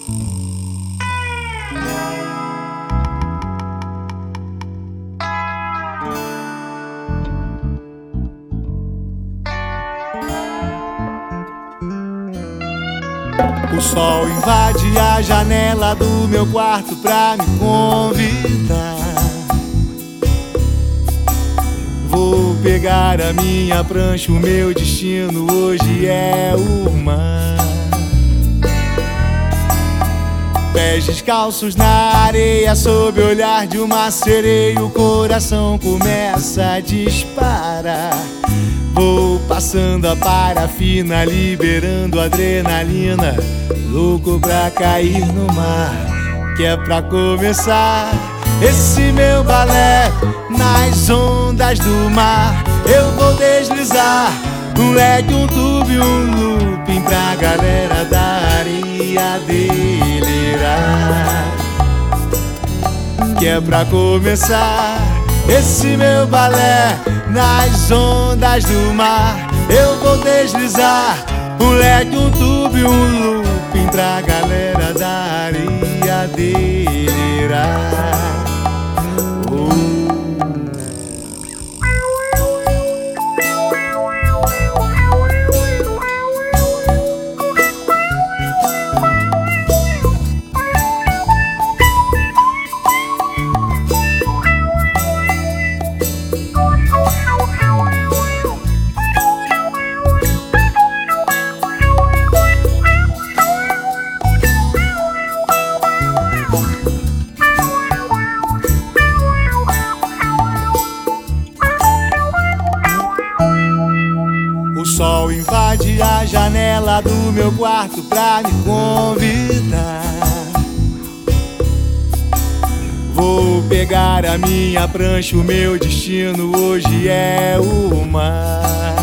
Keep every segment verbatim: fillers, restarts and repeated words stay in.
O sol invade a janela do meu quarto pra me convidar. Vou pegar a minha prancha, o meu destino hoje é o mar. Pés descalços na areia, sob o olhar de uma sereia, o coração começa a disparar. Vou passando a parafina, liberando adrenalina, louco pra cair no mar, que é pra começar esse meu balé nas ondas do mar. Eu vou deslizar um leque, um tubo e um looping pra galera da areia delirar, que é pra começar esse meu balé nas ondas do mar. Eu vou deslizar um leque, um tubo e um looping pra galera da areia delirar. O sol invade a janela do meu quarto pra me convidar. Vou pegar a minha prancha, o meu destino hoje é o mar.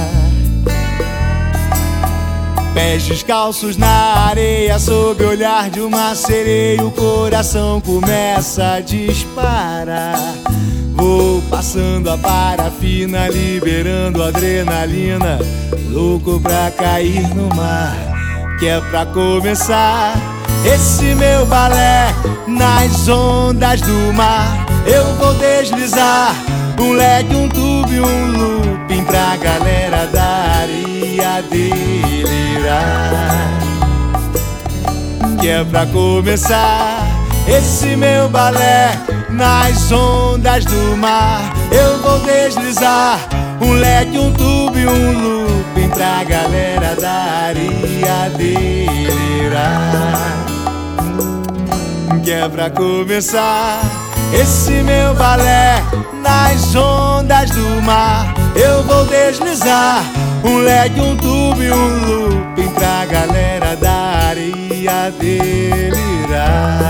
Pés descalços na areia, sob o olhar de uma sereia, o coração começa a disparar. Vou passando a parafina, liberando adrenalina, louco pra cair no mar, que é pra começar esse meu balé nas ondas do mar. Eu vou deslizar um leque, um tubo e um looping pra galera da areia delirar, que é pra começar esse meu balé nas ondas do mar. Eu vou deslizar um leque, um tubo e um looping pra galera da areia delirar, que é pra começar esse meu balé nas ondas do mar. Eu vou deslizar um leque, um tubo e um looping pra galera da areia delirar.